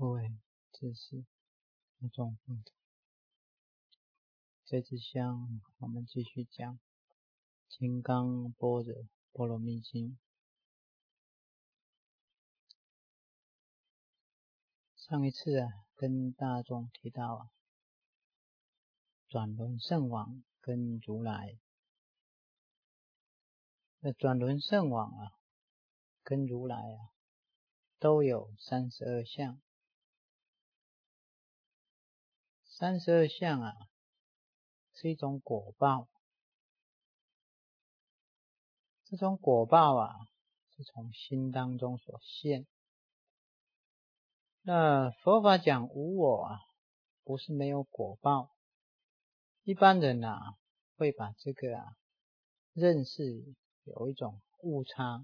各位知识大众放长，这支香我们继续讲金刚般若波罗蜜经。上一次跟大众提到转轮圣王跟如来。那转轮圣王跟如来都有32相。32相是一种果报。这种果报是从心当中所现。那佛法讲无我不是没有果报。一般人会把这个认识有一种误差，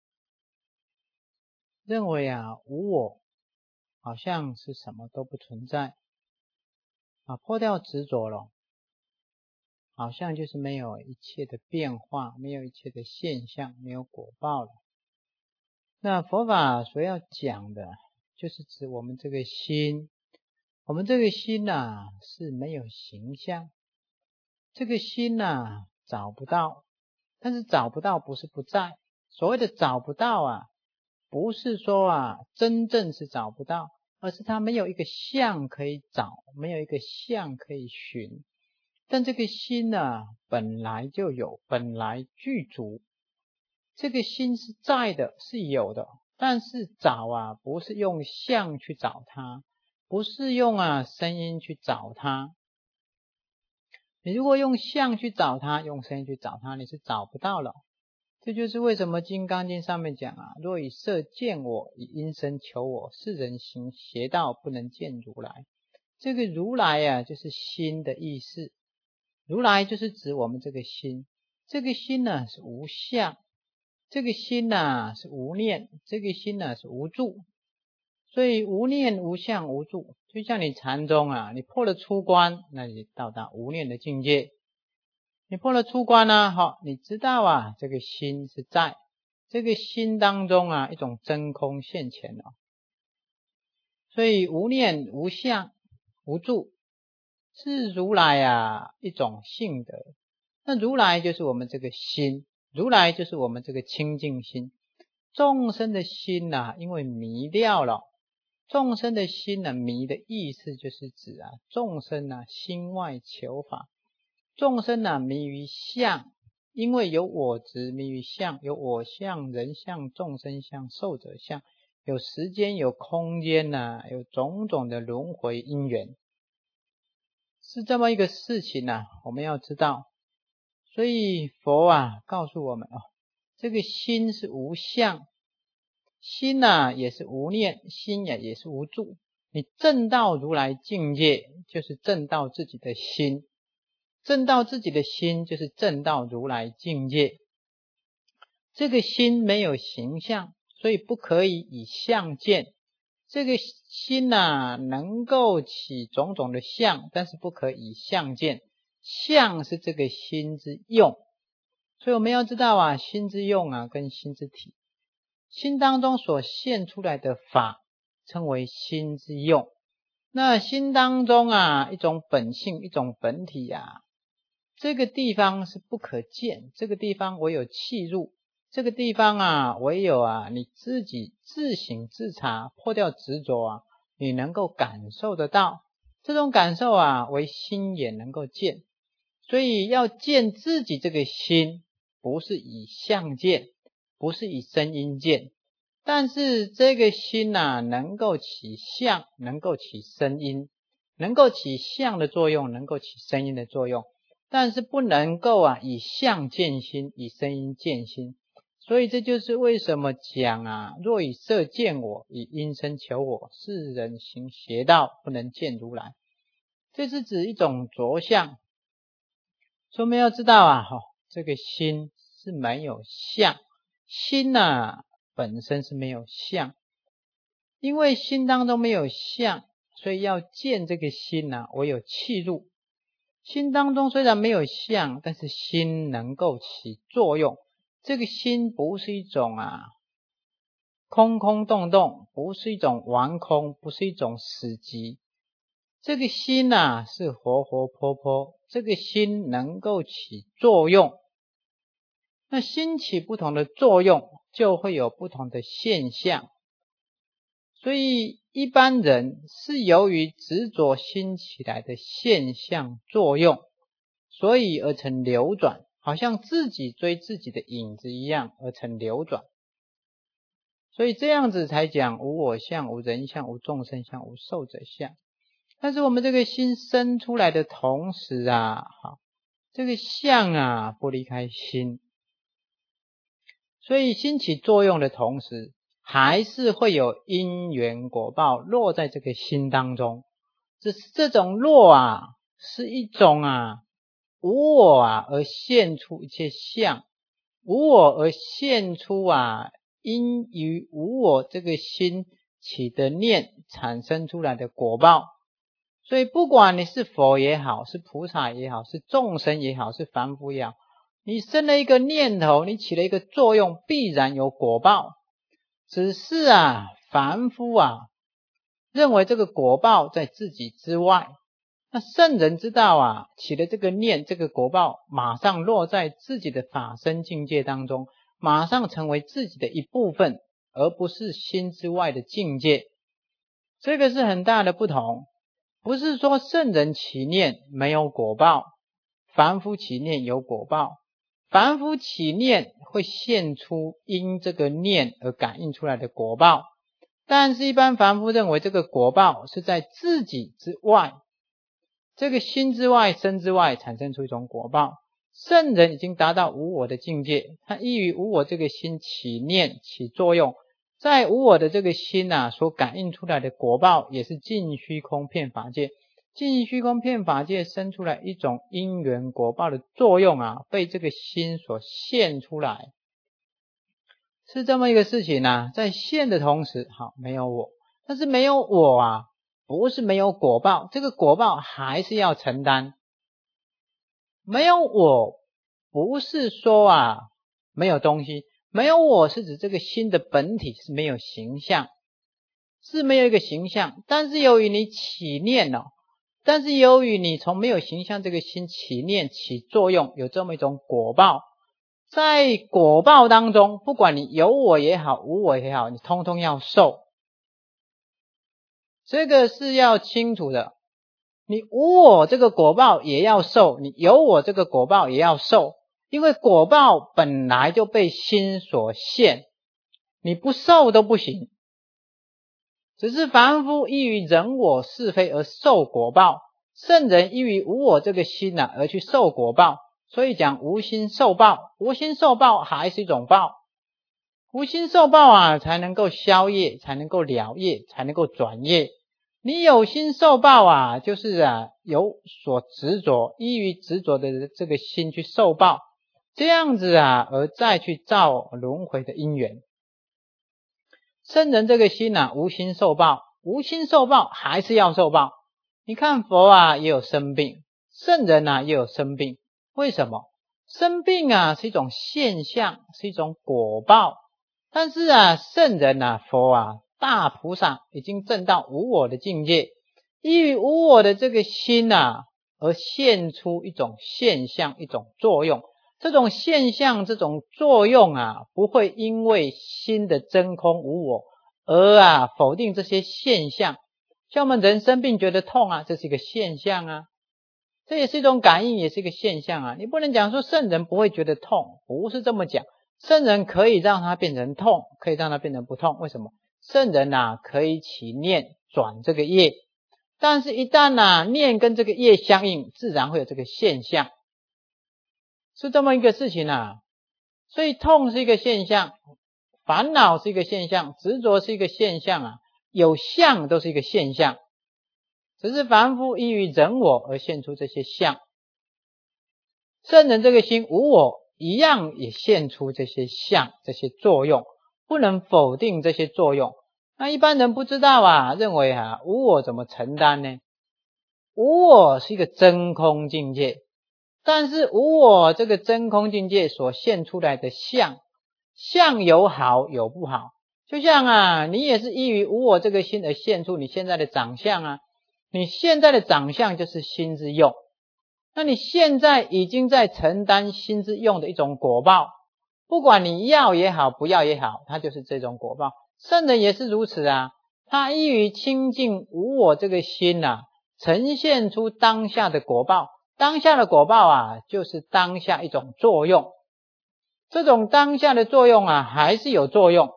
认为无我好像是什么都不存在破掉执着了，好像就是没有一切的变化，没有一切的现象，没有果报了。那佛法所要讲的就是指我们这个心，我们这个心是没有形象，这个心找不到，但是找不到不是不在。所谓的找不到不是说真正是找不到，而是它没有一个相可以找，没有一个相可以寻。但这个心本来就有，本来具足，这个心是在的，是有的。但是找不是用相去找它，不是用声音去找它。你如果用相去找它，用声音去找它，你是找不到了。这就是为什么金刚经上面讲若以色见我，以音声求我，是人行邪道，不能见如来。这个如来就是心的意思。如来就是指我们这个心，这个心是无相，这个心是无念，这个心是无住。所以无念无相无住，就像你禅宗你破了出关，那你到达无念的境界。你破了出关好，你知道这个心是在，这个心当中一种真空现前了。所以无念无相无住是如来一种性德。那如来就是我们这个心，如来就是我们这个清净心。众生的心因为迷掉了，众生的心迷的意思就是指众生心外求法。众生迷于相，因为有我执，迷于相，有我相、人相、众生相、寿者相，有时间、有空间有种种的轮回因缘，是这么一个事情我们要知道。所以佛告诉我们这个心是无相，心也是无念，心也是无住。你证到如来境界，就是证到自己的心，证到自己的心就是证到如来境界。这个心没有形象，所以不可以以相见。这个心能够起种种的相，但是不可以相见。相是这个心之用，所以我们要知道心之用跟心之体。心当中所现出来的法称为心之用。那心当中一种本性，一种本体这个地方是不可见，这个地方唯有契入，这个地方唯有你自己自省自察，破掉执着你能够感受得到。这种感受为心眼能够见。所以要见自己这个心，不是以相见，不是以声音见，但是这个心能够起相，能够起声音，能够起相的作用，能够起声音的作用，但是不能够以相见心，以声音见心。所以这就是为什么讲若以色见我，以音声求我，是人行邪道，不能见如来。这是指一种着相。所以我们要知道这个心是没有相，心本身是没有相。因为心当中没有相，所以要见这个心唯有契入。心当中虽然没有相，但是心能够起作用。这个心不是一种空空洞洞，不是一种玩空，不是一种死寂。这个心啊是活活泼泼，这个心能够起作用。那心起不同的作用，就会有不同的现象。所以一般人是由于执着心起来的现象作用，所以而成流转，好像自己追自己的影子一样而成流转。所以这样子才讲无我相、无人相、无众生相、无寿者相。但是我们这个心生出来的同时啊，这个相啊不离开心，所以心起作用的同时，还是会有因缘果报落在这个心当中。只是这种落啊，是一种无我而现出一切相，无我而现出因于无我这个心起的念产生出来的果报。所以不管你是佛也好，是菩萨也好，是众生也好，是凡夫也好，你生了一个念头，你起了一个作用，必然有果报。只是凡夫认为这个果报在自己之外。那圣人知道起了这个念，这个果报马上落在自己的法身境界当中，马上成为自己的一部分，而不是心之外的境界。这个是很大的不同。不是说圣人起念没有果报，凡夫起念有果报。凡夫起念会现出因这个念而感应出来的果报，但是一般凡夫认为这个果报是在自己之外，这个心之外、身之外产生出一种果报。圣人已经达到无我的境界，他依于无我这个心起念起作用，在无我的这个心所感应出来的果报，也是尽虚空遍法界。尽虚空遍法界生出来一种因缘果报的作用被这个心所现出来，是这么一个事情在现的同时，没有我，但是没有我不是没有果报，这个果报还是要承担。没有我，不是说没有东西，没有我是指这个心的本体是没有形象，是没有一个形象，但是由于你起念但是由于你从没有形象这个心起念起作用，有这么一种果报。在果报当中，不管你有我也好，无我也好，你通通要受。这个是要清楚的。你无我这个果报也要受，你有我这个果报也要受，因为果报本来就被心所现，你不受都不行。只是凡夫依于人我是非而受果报，圣人依于无我这个心而去受果报。所以讲无心受报，无心受报还是一种报。无心受报才能够消业，才能够了业，才能够转业。你有心受报就是有所执着，依于执着的这个心去受报，这样子而再去造轮回的因缘。圣人这个心无心受报，无心受报还是要受报。你看佛也有生病，圣人也有生病。为什么？生病是一种现象，是一种果报。但是圣人佛大菩萨已经证到无我的境界，依于无我的这个心而现出一种现象，一种作用。这种现象，这种作用不会因为心的真空无我而否定这些现象。像我们人生病觉得痛这是一个现象这也是一种感应，也是一个现象你不能讲说圣人不会觉得痛，不是这么讲。圣人可以让它变成痛，可以让它变成不痛。为什么？圣人可以起念转这个业，但是一旦念跟这个业相应，自然会有这个现象，是这么一个事情所以痛是一个现象，烦恼是一个现象，执着是一个现象有相都是一个现象，只是凡夫依于人我而现出这些相。圣人这个心无我，一样也现出这些相，这些作用，不能否定这些作用。那一般人不知道认为无我怎么承担呢？无我是一个真空境界，但是无我这个真空境界所现出来的相，相有好有不好， 就像你也是依于无我这个心而现出你现在的长相你现在的长相就是心之用，那你现在已经在承担心之用的一种果报，不管你要也好不要也好，它就是这种果报。圣人也是如此他依于清净无我这个心呈现出当下的果报，当下的果报就是当下一种作用，这种当下的作用还是有作用，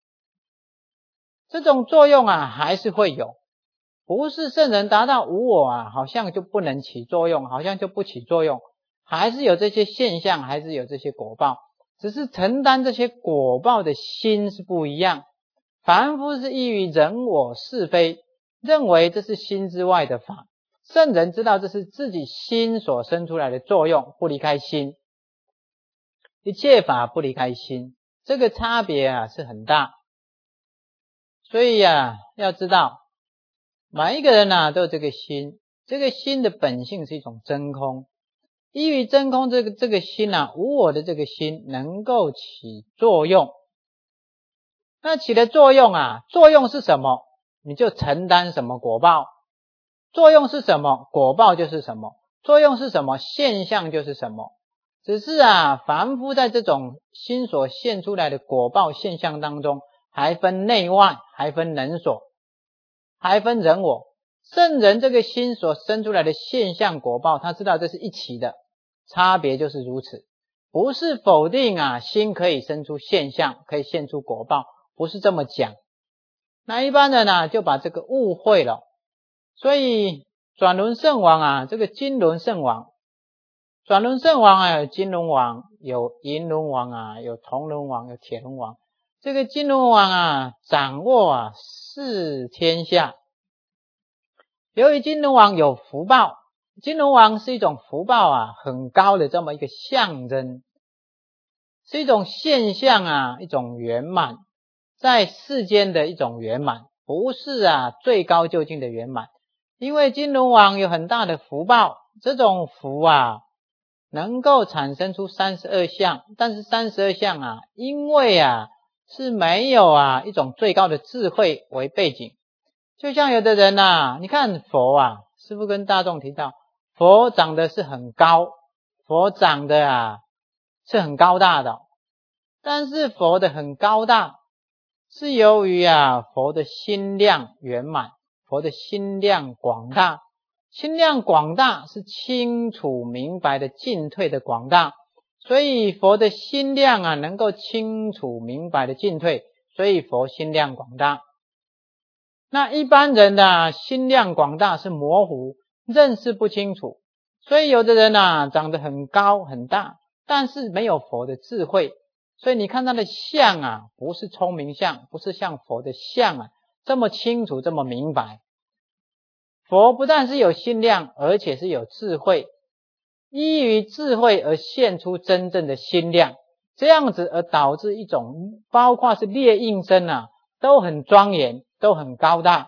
这种作用还是会有，不是圣人达到无我好像就不能起作用，好像就不起作用，还是有这些现象，还是有这些果报，只是承担这些果报的心是不一样。凡夫是依于人我是非，认为这是心之外的法，圣人知道这是自己心所生出来的作用，不离开心，一切法不离开心，这个差别是很大。所以要知道每一个人都有这个心，这个心的本性是一种真空，依于真空这个心无我的这个心能够起作用，那起的作用作用是什么，你就承担什么果报，作用是什么，果报就是什么，作用是什么，现象就是什么。只是凡夫在这种心所现出来的果报现象当中，还分内外，还分人所，还分人我。圣人这个心所生出来的现象果报，他知道这是一起的，差别就是如此，不是否定心可以生出现象，可以现出果报，不是这么讲。那一般人就把这个误会了。所以转轮圣王这个金轮圣王，转轮圣王有金轮王，有银轮王有铜轮王，有铁轮王。这个金轮王掌握四天下。由于金轮王有福报，金轮王是一种福报很高的这么一个象征，是一种现象一种圆满，在世间的一种圆满，不是最高究竟的圆满。因为金轮王有很大的福报，这种福能够产生出32相，但是32相因为是没有一种最高的智慧为背景。就像有的人你看佛师父跟大众提到，佛长得是很高，佛长得是很高大的，但是佛的很高大是由于佛的心量圆满，佛的心量广大，心量广大是清楚明白的进退的广大，所以佛的心量能够清楚明白的进退，所以佛心量广大。那一般人的心量广大是模糊，认识不清楚，所以有的人长得很高很大，但是没有佛的智慧，所以你看他的相不是聪明相，不是像佛的相这么清楚这么明白。佛不但是有心量，而且是有智慧，依于智慧而现出真正的心量，这样子而导致一种包括是列印身都很庄严，都很高大。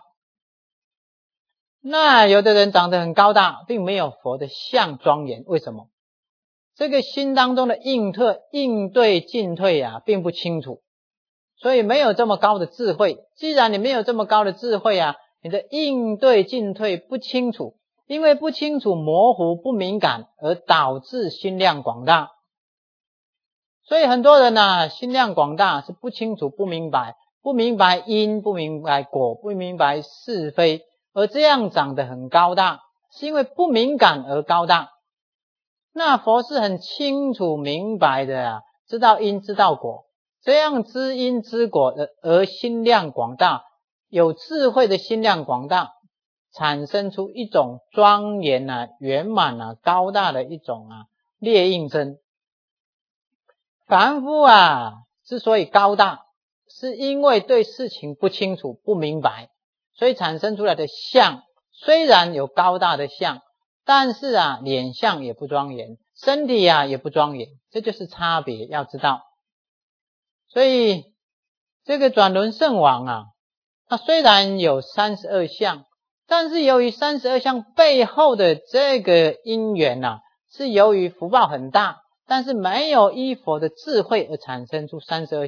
那有的人长得很高大，并没有佛的相庄严，为什么？这个心当中的应对进退并不清楚，所以没有这么高的智慧。既然你没有这么高的智慧你的应对进退不清楚，因为不清楚模糊不敏感而导致心量广大。所以很多人心量广大是不清楚不明白，不明白因，不明白果，不明白是非，而这样长得很高大，是因为不敏感而高大。那佛是很清楚明白的知道因知道果，这样知因知果的而心量广大，有智慧的心量广大，产生出一种庄严圆满高大的一种列印身。凡夫之所以高大，是因为对事情不清楚不明白，所以产生出来的相虽然有高大的相，但是脸相也不庄严，身体也不庄严，这就是差别，要知道。所以这个转轮圣王他虽然有32相，但是由于32相背后的这个因缘是由于福报很大，但是没有依佛的智慧而产生出32相，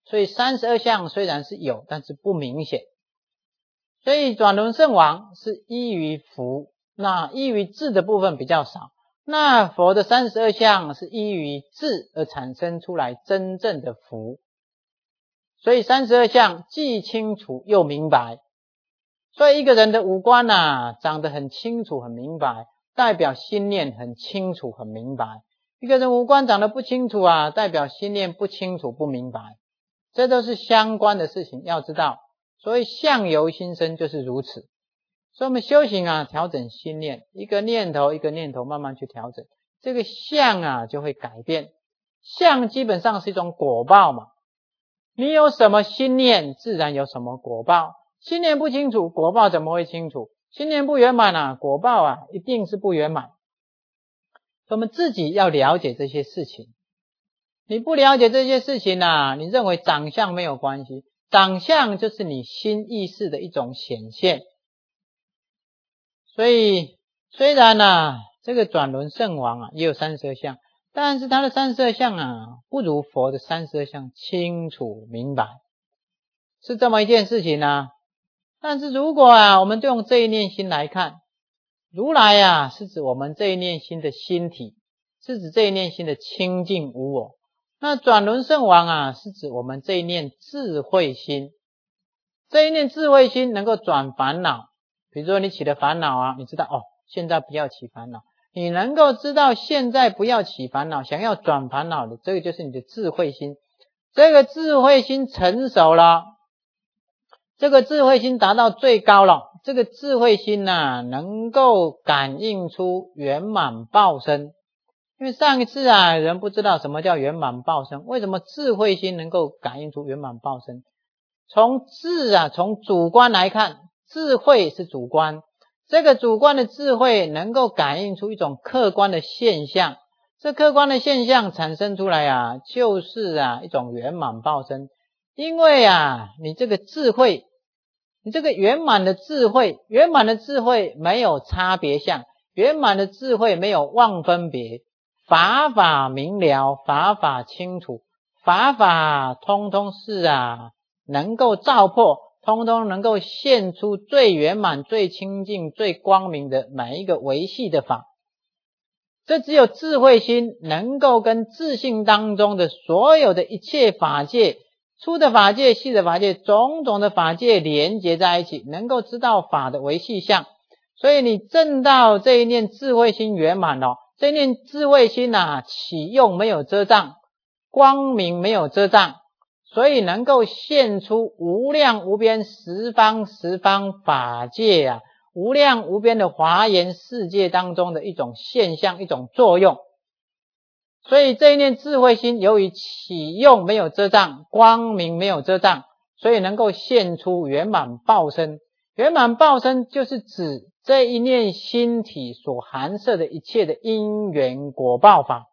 所以32相虽然是有，但是不明显。所以转轮圣王是依于福，那依于智的部分比较少。那佛的32相是依于智而产生出来真正的福。所以32相既清楚又明白。所以一个人的五官长得很清楚很明白，代表心念很清楚很明白。一个人五官长得不清楚代表心念不清楚不明白。这都是相关的事情，要知道。所以相由心生就是如此。所以我们修行调整心念，一个念头一个念头慢慢去调整，这个相就会改变。相基本上是一种果报嘛，你有什么心念自然有什么果报。心念不清楚，果报怎么会清楚？心念不圆满果报一定是不圆满。我们自己要了解这些事情。你不了解这些事情你认为长相没有关系，长相就是你心意识的一种显现。所以虽然这个转轮圣王也有32相，但是他的32相不如佛的32相清楚明白，是这么一件事情但是如果我们用这一念心来看，如来是指我们这一念心的心体，是指这一念心的清净无我。那转轮圣王是指我们这一念智慧心。这一念智慧心能够转烦恼，比如说你起了烦恼你知道现在不要起烦恼，你能够知道现在不要起烦恼，想要转烦恼的，这个就是你的智慧心。这个智慧心成熟了，这个智慧心达到最高了，这个智慧心能够感应出圆满报身。因为上一次人不知道什么叫圆满报身，为什么智慧心能够感应出圆满报身？从从主观来看，智慧是主观，这个主观的智慧能够感应出一种客观的现象，这客观的现象产生出来就是一种圆满报身。因为你这个智慧，你这个圆满的智慧没有差别相，圆满的智慧没有妄分别，法法明了，法法清楚，法法通通是能够照破，通通能够现出最圆满最清净最光明的每一个维系的法。这只有智慧心能够跟自性当中的所有的一切法界，粗的法界细的法界种种的法界连结在一起，能够知道法的维系相。所以你证到这一念智慧心圆满这一念智慧心启用没有遮障，光明没有遮障，所以能够现出无量无边十方法界无量无边的华严世界当中的一种现象一种作用。所以这一念智慧心由于启用没有遮障，光明没有遮障，所以能够现出圆满报身。圆满报身就是指这一念心体所含摄的一切的因缘果报法。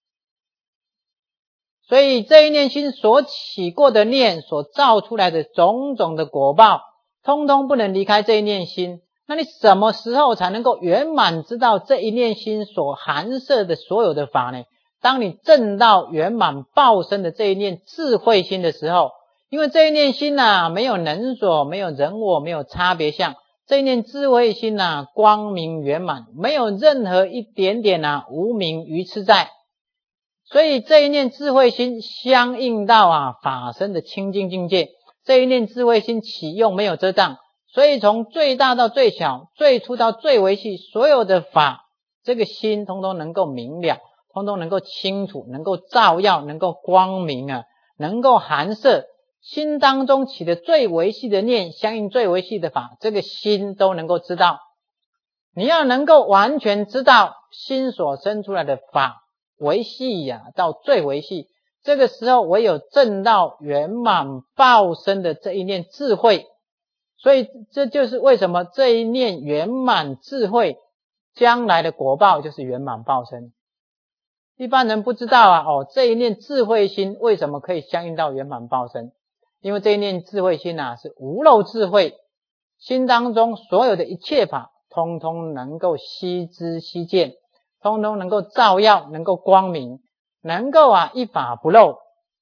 所以这一念心所起过的念，所造出来的种种的果报，通通不能离开这一念心。那你什么时候才能够圆满知道这一念心所含摄的所有的法呢？当你证到圆满报身的这一念智慧心的时候，因为这一念心没有能所，没有人我，没有差别相，这一念智慧心光明圆满，没有任何一点点无明愚痴在。所以这一念智慧心相应到法身的清净境界，这一念智慧心启用没有遮障，所以从最大到最小，最粗到最微细，所有的法，这个心通通能够明了，通通能够清楚，能够照耀，能够光明能够含摄。心当中起的最微细的念，相应最微细的法，这个心都能够知道。你要能够完全知道心所生出来的法微细到最微细，这个时候唯有证到圆满报身的这一念智慧。所以这就是为什么这一念圆满智慧将来的果报就是圆满报身。一般人不知道这一念智慧心为什么可以相应到圆满报身，因为这一念智慧心是无漏智慧，心当中所有的一切法通通能够悉知悉见，通通能够照耀，能够光明，能够一法不漏。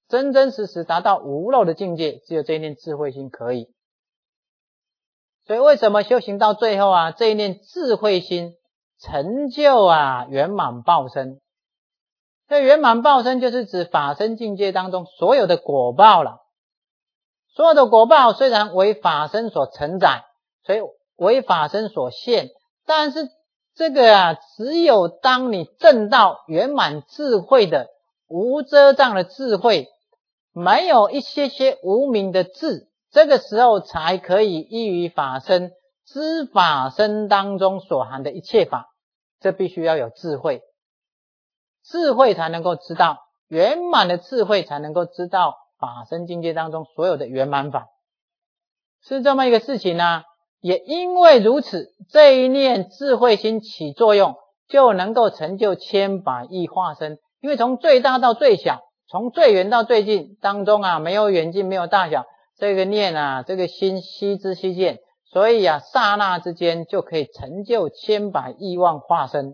真真实实达到无漏的境界，只有这一念智慧心可以。所以为什么修行到最后啊，这一念智慧心成就啊圆满报身？这圆满报身就是指法身境界当中所有的果报了。所有的果报虽然为法身所承载，所以为法身所现，但是这个啊，只有当你证到圆满智慧的无遮障的智慧，没有一些些无明的智，这个时候才可以依于法身知法身当中所含的一切法。这必须要有智慧，智慧才能够知道，圆满的智慧才能够知道法身境界当中所有的圆满法，是这么一个事情啊。也因为如此，这一念智慧心起作用，就能够成就千百亿化身。因为从最大到最小，从最远到最近当中啊，没有远近，没有大小，这个念啊，这个心悉知悉见，所以啊，刹那之间就可以成就千百亿万化身。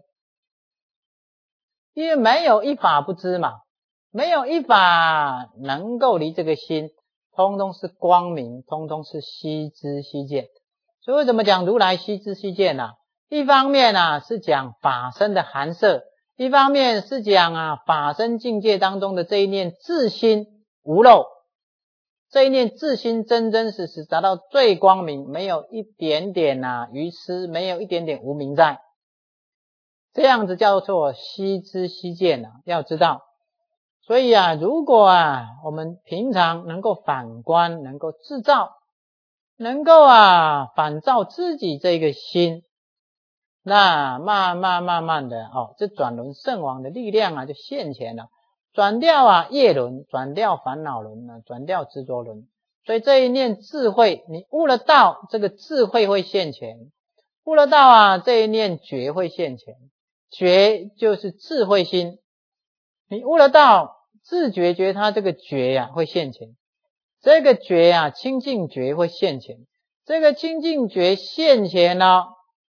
因为没有一法不知嘛，没有一法能够离这个心，通通是光明，通通是悉知悉见。所以为什么讲如来悉知悉见啊？一方面啊是讲法身的含摄，一方面是讲啊法身境界当中的这一念自心无漏，这一念自心真真实实达到最光明，没有一点点啊愚痴，没有一点点无明在，这样子叫做悉知悉见啊，要知道。所以啊，如果啊我们平常能够反观，能够自照，能够啊反照自己这个心，那慢慢的这转轮圣王的力量啊就现前了，转掉啊业轮，转掉烦恼轮啊，转掉执着轮。所以这一念智慧，你悟了道，这个智慧会现前；悟了道啊，这一念觉会现前。觉就是智慧心，你悟了道，自觉觉他这个觉啊会现前。这个觉啊，清净觉会现前，这个清净觉现前了，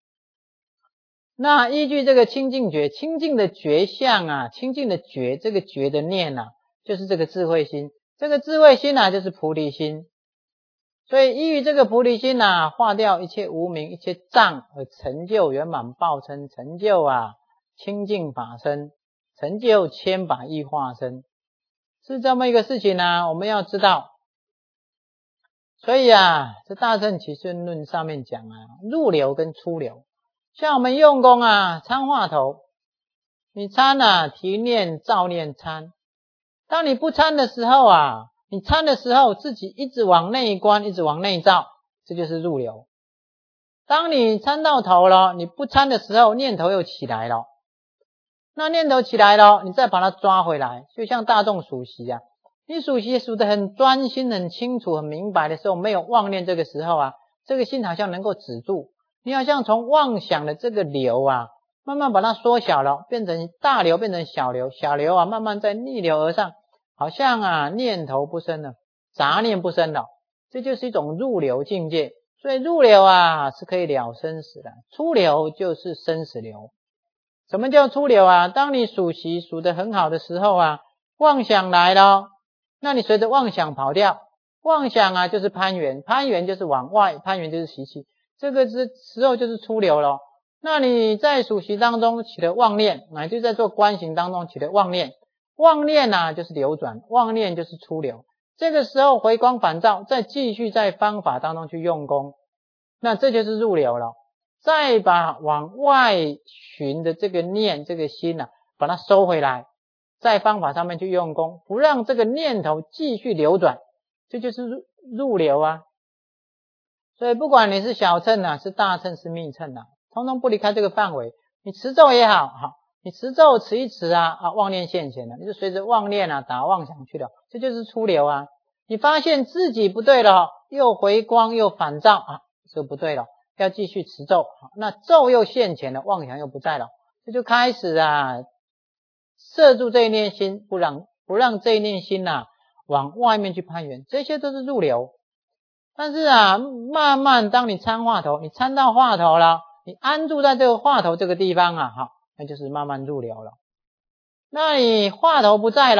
那依据这个清净觉，清净的觉相啊，清净的觉，这个觉的念啊，就是这个智慧心，这个智慧心啊，就是菩提心。所以依于这个菩提心啊，化掉一切无明，一切障，而成就圆满报身，成就啊清净法身，成就千百亿化身，是这么一个事情啊，我们要知道。所以啊，这大乘起信论上面讲啊，入流跟出流。像我们用功啊，参话头，你参啊，提念照念参。当你不参的时候啊，你参的时候自己一直往内观，一直往内照，这就是入流。当你参到头了，你不参的时候，念头又起来了。那念头起来了，你再把它抓回来，就像大众数息啊。你数息数得很专心、很清楚、很明白的时候，没有妄念，这个时候啊，这个心好像能够止住。你好像从妄想的这个流啊，慢慢把它缩小了，变成大流，变成小流，小流啊，慢慢在逆流而上，好像啊念头不生了，杂念不生了，这就是一种入流境界。所以入流啊是可以了生死的，出流就是生死流。什么叫出流啊？当你数息数得很好的时候啊，妄想来了，那你随着妄想跑掉，妄想啊就是攀缘，攀缘就是往外，攀缘就是习气，这个时候就是出流了。那你在数息当中起了妄念，就在做观行当中起了妄念，妄念啊就是流转，妄念就是出流。这个时候回光返照，再继续在方法当中去用功，那这就是入流了。再把往外寻的这个念这个心啊，把它收回来，在方法上面去用功，不让这个念头继续流转，这就是入流啊。所以不管你是小乘啊，是大乘，是密乘啊，通通不离开这个范围。你持咒也好，你持咒持一持啊，妄念现前了，你就随着妄念啊打妄想去了，这就是出流啊。你发现自己不对了，又回光又返照啊，这不对了，要继续持咒，那咒又现前了，妄想又不在了，这就开始啊摄住这一念心，不让这一念心啊往外面去攀缘，这些都是入流。但是啊，慢慢当你参话头，你参到话头了，你安住在这个话头这个地方啊，那就是慢慢入流了。那你话头不在了，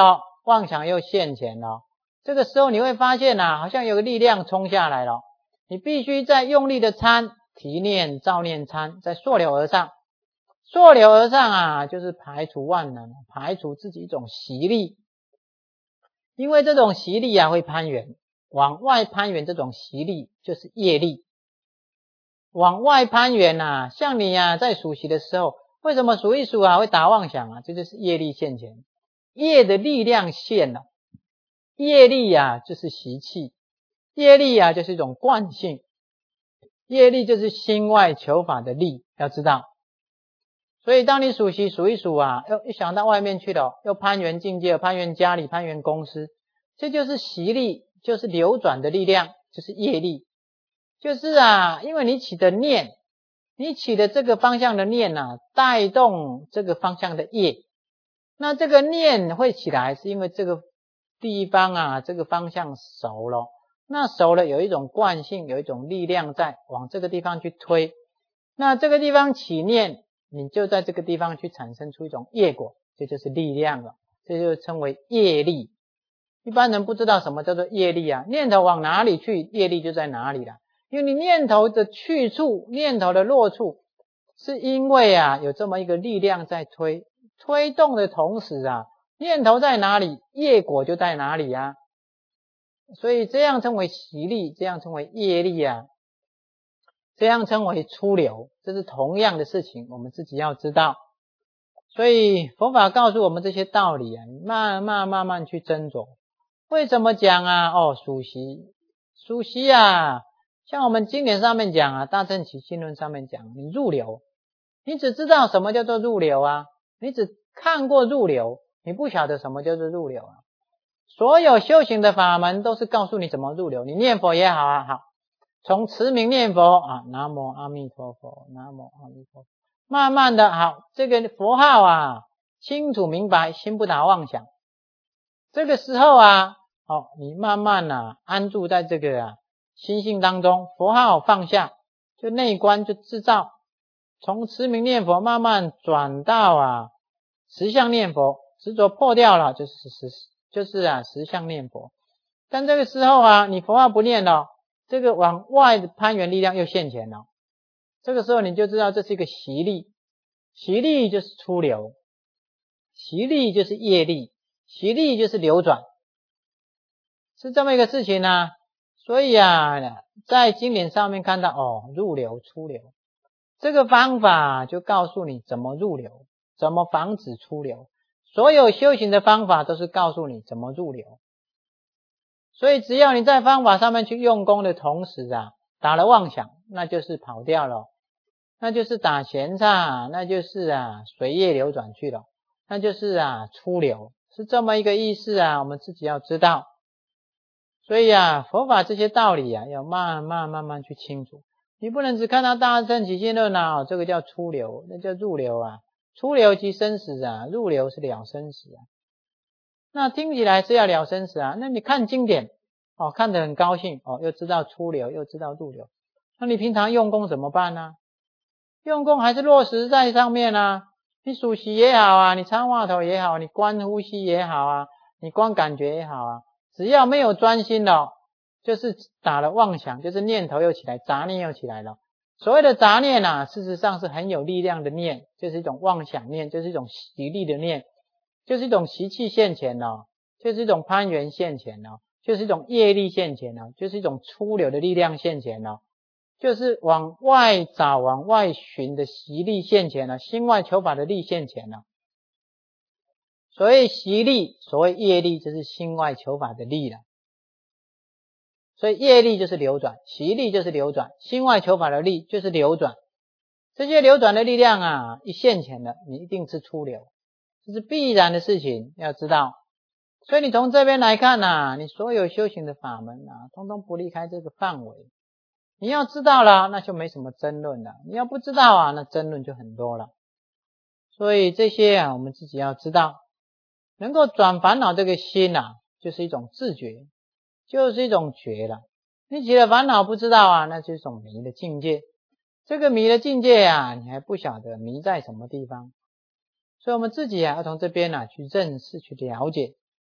妄想又现前了。这个时候你会发现啊，好像有个力量冲下来了，你必须再用力的参，提念照念参，再溯流而上。溯流而上啊，就是排除万难，排除自己一种习力。因为这种习力啊会攀缘，往外攀缘这种习力就是业力。往外攀缘啊，像你啊在数息的时候，为什么数一数啊会打妄想啊？这就是业力现前，业的力量现了。业力啊就是习气，业力啊就是一种惯性，业力就是心外求法的力，要知道。所以当你数息数一数啊，又想到外面去了，又攀缘境界，攀缘家里，攀缘公司，这就是习力，就是流转的力量，就是业力。就是啊，因为你起的念，你起的这个方向的念啊，带动这个方向的业。那这个念会起来，是因为这个地方啊，这个方向熟了。那熟了有一种惯性，有一种力量在往这个地方去推。那这个地方起念，你就在这个地方去产生出一种业果，这就是力量了，这就称为业力。一般人不知道什么叫做业力啊，念头往哪里去，业力就在哪里了。因为你念头的去处，念头的落处，是因为啊有这么一个力量在推动的同时啊，念头在哪里，业果就在哪里啊。所以这样称为习力，这样称为业力啊，这样称为出流，这是同样的事情，我们自己要知道。所以佛法告诉我们这些道理啊，你慢慢去斟酌。为什么讲啊？数息啊，像我们经典上面讲啊，大乘起信论上面讲，你入流，你只知道什么叫做入流啊，你只看过入流，你不晓得什么叫做入流啊。所有修行的法门都是告诉你怎么入流，你念佛也好啊，好，从持名念佛啊，南无阿弥陀佛，南无阿弥陀佛，慢慢的好，这个佛号啊，清楚明白，心不打妄想。这个时候啊，你慢慢啊安住在这个啊心性当中，佛号放下，就内观就制造，从持名念佛慢慢转到啊实相念佛，执着破掉了，就是啊实相念佛。但这个时候啊，你佛号不念了，这个往外的攀缘力量又现前了。这个时候你就知道这是一个习力，习力就是出流，习力就是业力，习力就是流转，是这么一个事情啊。所以啊，在经典上面看到入流出流，这个方法就告诉你怎么入流，怎么防止出流。所有修行的方法都是告诉你怎么入流。所以只要你在方法上面去用功的同时啊，打了妄想，那就是跑掉了，那就是打闲岔，那就是啊随业流转去了，那就是啊出流，是这么一个意思啊，我们自己要知道。所以啊，佛法这些道理啊，要慢慢去清楚。你不能只看到大乘起信论啊，这个叫出流，那叫入流啊。出流即生死啊，入流是了生死啊。那听起来是要了生死啊，那你看经典看得很高兴又知道出流，又知道入流。那你平常用功怎么办呢？用功还是落实在上面啊。你数息也好啊，你参话头也好，你观呼吸也好啊，你观感觉也好啊，只要没有专心了，就是打了妄想，就是念头又起来，杂念又起来了。所谓的杂念啊，事实上是很有力量的念，就是一种妄想念，就是一种习力的念，就是一种习气现前了，就是一种攀缘现前了，就是一种业力现前了，就是一种出流的力量现前了，就是往外找往外寻的习力现前了，心外求法的力现前了。所谓习力，所谓业力，就是心外求法的力了。所以业力就是流转，习力就是流转，心外求法的力就是流转。这些流转的力量啊，一现前了，你一定是出流，这是必然的事情，要知道。所以你从这边来看啊，你所有修行的法门啊，通通不离开这个范围。你要知道了，那就没什么争论了；你要不知道啊，那争论就很多了。所以这些啊，我们自己要知道，能够转烦恼这个心啊，就是一种自觉，就是一种觉了。你起了烦恼不知道啊，那就是一种迷的境界。这个迷的境界啊，你还不晓得迷在什么地方。所以我们自己啊，要从这边啊去认识、去了解。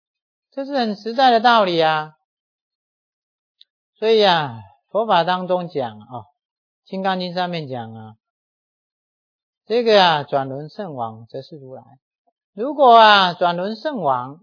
这是很实在的道理啊。所以啊，佛法当中讲金刚经上面讲啊，这个啊转轮圣王则是如来。如果啊转轮圣王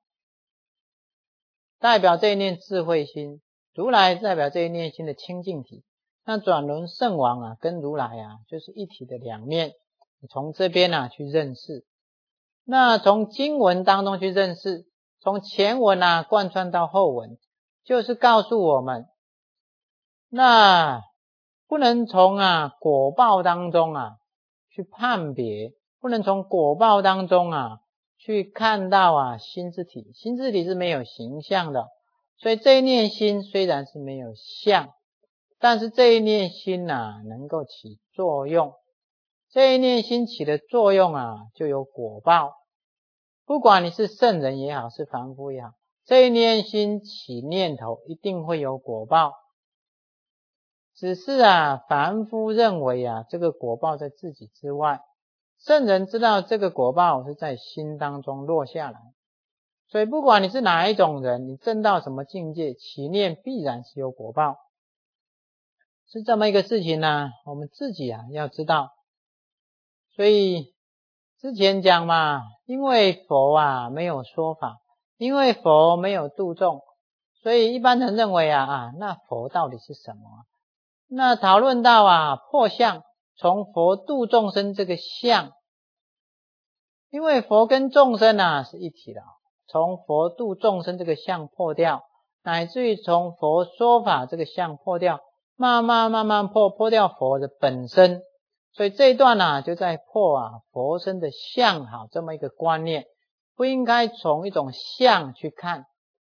代表这一念智慧心，如来代表这一念心的清净体，那转轮圣王啊跟如来啊就是一体的两面。从这边啊去认识，那从经文当中去认识，从前文啊贯穿到后文，就是告诉我们，那不能从果报当中去判别，不能从果报当中去看到心之体，心之体是没有形象的，所以这一念心虽然是没有相，但是这一念心能够起作用，这一念心起的作用就有果报。不管你是圣人也好，是凡夫也好，这一念心起念头一定会有果报。只是凡夫认为这个果报在自己之外，圣人知道这个果报是在心当中落下来。所以不管你是哪一种人，你证到什么境界，起念必然是有果报。是这么一个事情我们自己要知道。所以之前讲嘛，因为佛没有说法，因为佛没有度众，所以一般人认为那佛到底是什么那讨论到破相，从佛度众生这个相，因为佛跟众生是一体的，从佛度众生这个相破掉，乃至于从佛说法这个相破掉，慢慢破掉佛的本身。所以这一段就在破佛身的相好这么一个观念，不应该从一种相去看，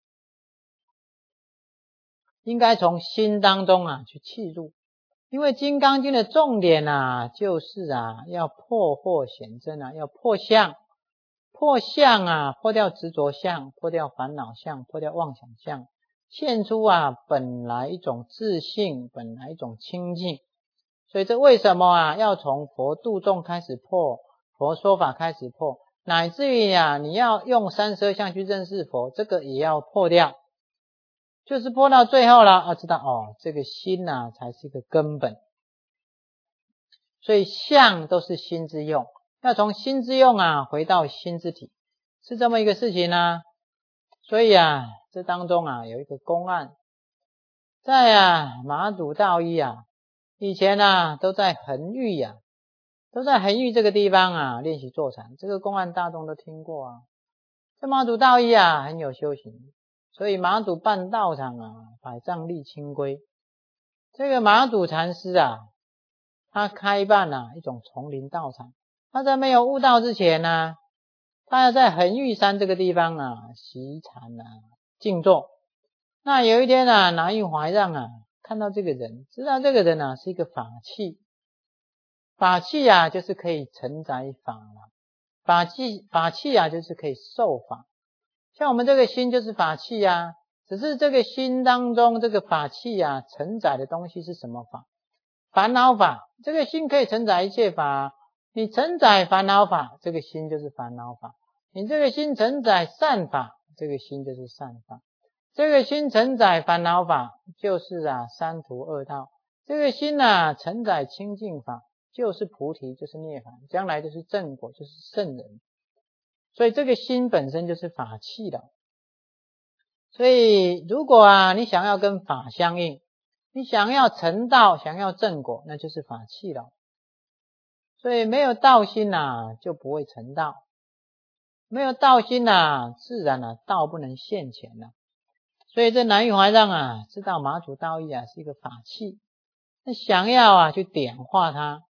应该从心当中去契入。因为金刚经的重点就是要破惑显真要破相，破相破掉执着相，破掉烦恼相，破掉妄想相，现出本来一种自信，本来一种清净。所以这为什么要从佛度众开始破，佛说法开始破，乃至于你要用32相去认识佛，这个也要破掉，就是破到最后了知道这个心才是一个根本。所以相都是心之用，要从心之用回到心之体，是这么一个事情所以这当中有一个公案，在马祖道一以前都在恒玉都在恒玉这个地方练习坐禅，这个公案大众都听过这马祖道一很有修行，所以马祖办道场百丈立清规。这个马祖禅师他开办一种丛林道场，他在没有悟道之前他要在恒玉山这个地方习禅静坐。那有一天南玉怀让看到这个人，知道这个人是一个法器，法器就是可以承载法法器就是可以受法。像我们这个心就是法器只是这个心当中这个法器承载的东西是什么法？烦恼法。这个心可以承载一切法，你承载烦恼法，这个心就是烦恼法。你这个心承载善法，这个心就是善法。这个心承载烦恼法，就是三途恶道。这个心承载清净法，就是菩提，就是涅槃，将来就是正果，就是圣人。所以这个心本身就是法器的。所以如果你想要跟法相应，你想要成道，想要正果，那就是法器了。所以没有道心就不会成道，没有道心自然道不能现前所以这南玉怀让知道马祖道一是一个法器，那想要去点化它。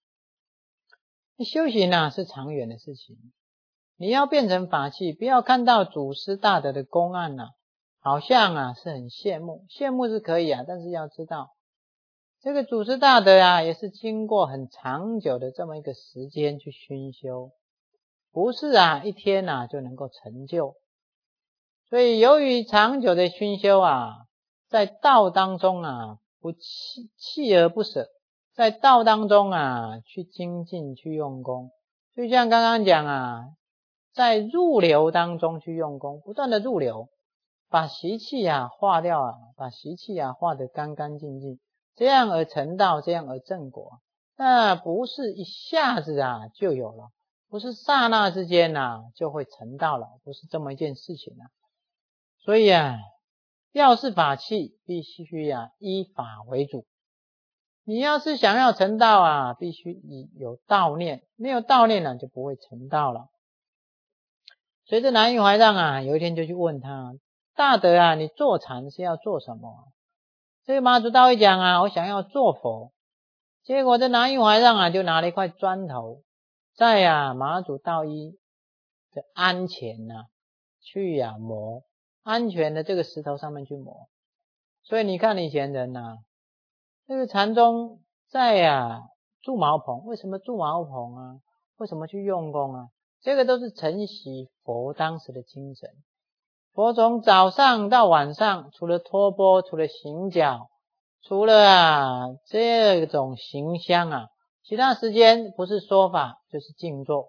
修行是长远的事情，你要变成法器，不要看到祖师大德的公案好像是很羡慕，羡慕是可以但是要知道这个祖师大德也是经过很长久的这么一个时间去熏修，不是一天就能够成就。所以由于长久的熏修在道当中不锲而不舍，在道当中去精进去用功。就像刚刚讲在入流当中去用功，不断的入流，把习气化掉把习气化得干干净净，这样而成道，这样而正果。那不是一下子就有了，不是刹那之间就会成道了，不是这么一件事情所以要是法器必须依法为主。你要是想要成道必须有道念，没有道念就不会成道了。所以这南玉怀让有一天就去问他，大德你坐禅是要做什么这个马祖道一讲我想要做佛。结果这南玉怀让就拿了一块砖头，在马祖道一的鞍前去磨，安全的这个石头上面去磨。所以你看以前人这个禅宗在住茅棚，为什么住茅棚为什么去用功这个都是承袭佛当时的精神。佛从早上到晚上，除了托钵，除了行脚，除了这种行香其他时间不是说法就是静坐。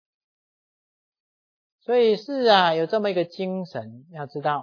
所以是有这么一个精神，要知道。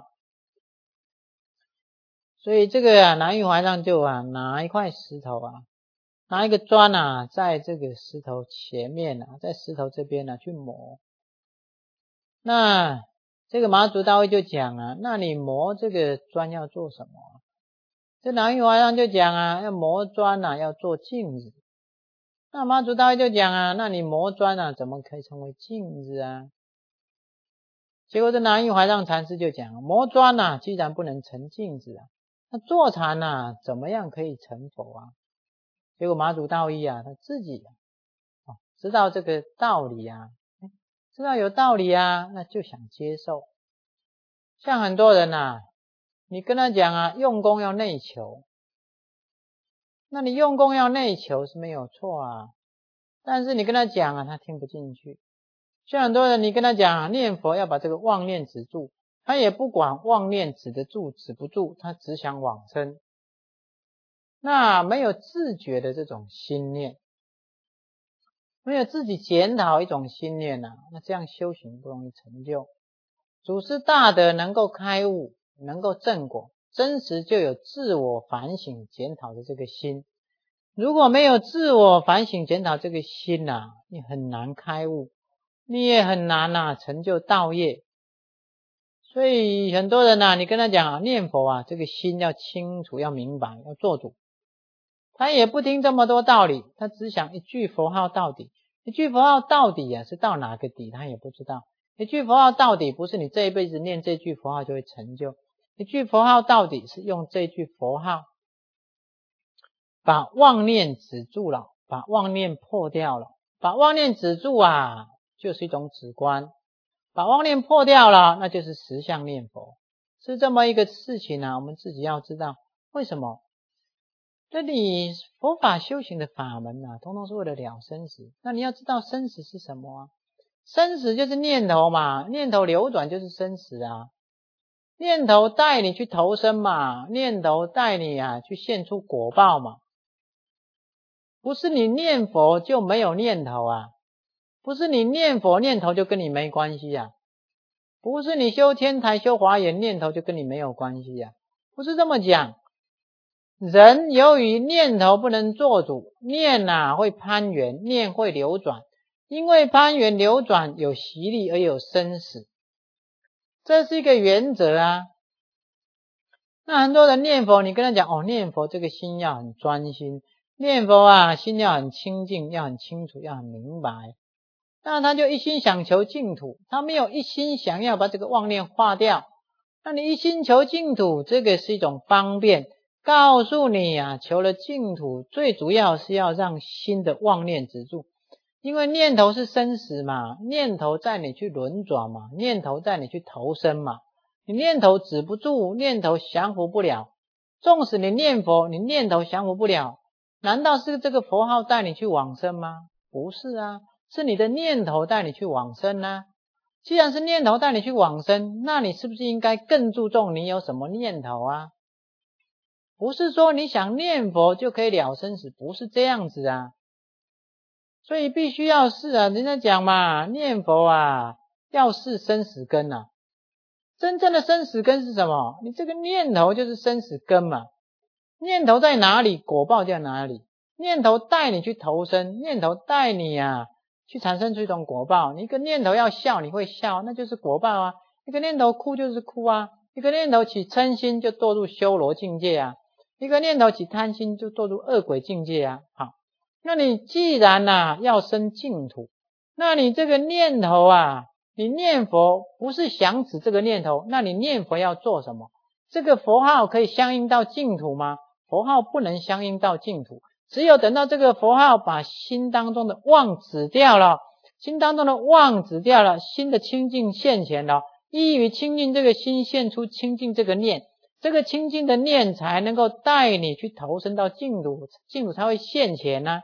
所以这个南玉怀让就拿一块石头拿一个砖在这个石头前面在石头这边去磨。那这个马祖大会就讲那你磨这个砖要做什么这南玉怀让就讲要磨砖要做镜子。那马祖大会就讲那你磨砖怎么可以成为镜子结果这南玉怀让禅师就讲磨砖既然不能成镜子那坐禅怎么样可以成佛结果马祖道一他自己知道这个道理知道有道理那就想接受。像很多人你跟他讲用功要内求，那你用功要内求是没有错但是你跟他讲他听不进去。像很多人你跟他讲念佛要把这个妄念止住，他也不管妄念止得住止不住，他只想往生。那没有自觉的这种心念，没有自己检讨一种心念那这样修行不容易成就。祖师大德能够开悟，能够正果，真实就有自我反省检讨的这个心。如果没有自我反省检讨这个心你很难开悟，你也很难成就道业。所以很多人你跟他讲念佛这个心要清楚，要明白，要做主，他也不听这么多道理，他只想一句佛号到底。一句佛号到底是到哪个底他也不知道。一句佛号到底不是你这一辈子念这句佛号就会成就，一句佛号到底是用这句佛号把妄念止住了，把妄念破掉了。把妄念止住就是一种止观，把妄念破掉了那就是实相念佛，是这么一个事情我们自己要知道。为什么这里佛法修行的法门通通是为了了生死。那你要知道生死是什么生死就是念头嘛，念头流转就是生死念头带你去投生嘛，念头带你去现出果报嘛。不是你念佛就没有念头不是你念佛念头就跟你没关系不是你修天台修华严念头就跟你没有关系不是这么讲。人由于念头不能做主，念会攀缘，念会流转，因为攀缘流转有习力而有生死，这是一个原则那很多人念佛，你跟他讲念佛这个心要很专心，念佛心要很清净，要很清楚，要很明白，那他就一心想求净土，他没有一心想要把这个妄念化掉。那你一心求净土，这个是一种方便，告诉你求了净土最主要是要让心的妄念止住，因为念头是生死嘛，念头带你去轮转嘛，念头带你去投生嘛，你念头止不住，念头降服不了，纵使你念佛，你念头降服不了，难道是这个佛号带你去往生吗？不是是你的念头带你去往生既然是念头带你去往生，那你是不是应该更注重你有什么念头不是说你想念佛就可以了生死，不是这样子所以必须要是人家讲嘛，念佛要是生死根啊。真正的生死根是什么？你这个念头就是生死根嘛。念头在哪里，果报在哪里。念头带你去投生，念头带你去产生出一种果报。你一个念头要笑，你会笑，那就是果报啊。一个念头哭就是哭啊。一个念头起嗔心就堕入修罗境界啊。一个念头起贪心就堕入恶鬼境界啊。好，那你既然要生净土，那你这个念头你念佛不是想指这个念头，那你念佛要做什么？这个佛号可以相应到净土吗？佛号不能相应到净土，只有等到这个佛号把心当中的妄止掉了，心当中的妄止掉了，心的清净现前了，依于清净这个心现出清净这个念，这个清净的念才能够带你去投身到净土，净土才会现前啊。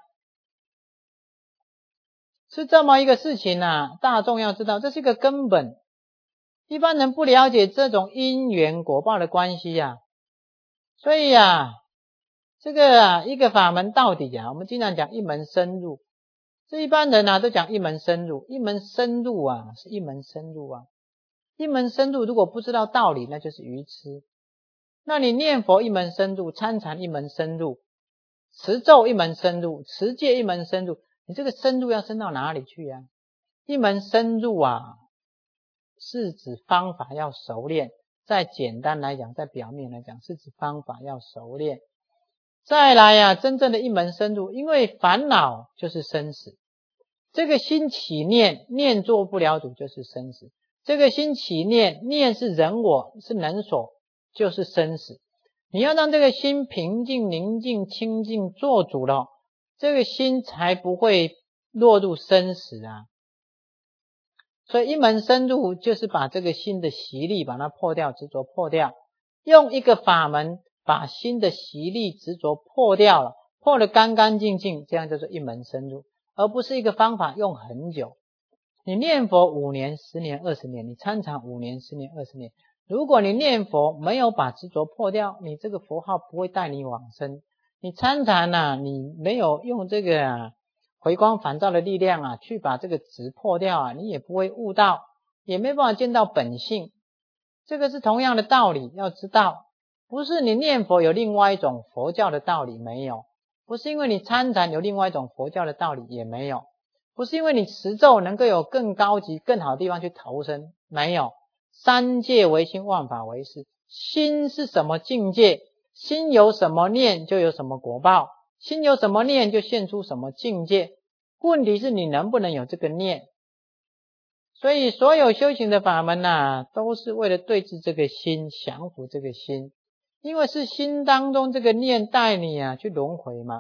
是这么一个事情大众要知道，这是一个根本。一般人不了解这种因缘果报的关系所以这个一个法门到底我们经常讲一门深入。这一般人都讲一门深入，一门深入是一门深入一门深入如果不知道道理，那就是愚痴。那你念佛一门深入，参禅一门深入，持咒一门深入，持戒一门深入，你这个深入要深到哪里去一门深入是指方法要熟练，再简单来讲，在表面来讲是指方法要熟练。再来真正的一门深入，因为烦恼就是生死，这个心起念，念做不了主就是生死，这个心起念，念是人我是能所，就是生死。你要让这个心平静宁静清净做主了，这个心才不会落入生死所以一门深入就是把这个心的习力把它破掉，执着破掉，用一个法门把心的习力执着破掉了，破得干干净净，这样叫做一门深入，而不是一个方法用很久。你念佛5年10年20年，你参禅5年10年20年，如果你念佛没有把执着破掉，你这个佛号不会带你往生。你参禅你没有用这个回光返照的力量去把这个执破掉你也不会悟到，也没办法见到本性。这个是同样的道理，要知道不是你念佛有另外一种佛教的道理，没有。不是因为你参禅有另外一种佛教的道理，也没有。不是因为你持咒能够有更高级更好的地方去投身，没有。三界唯心，万法唯识。心是什么境界，心有什么念就有什么果报，心有什么念就现出什么境界。问题是你能不能有这个念。所以所有修行的法门都是为了对治这个心，降服这个心。因为是心当中这个念带你去轮回嘛。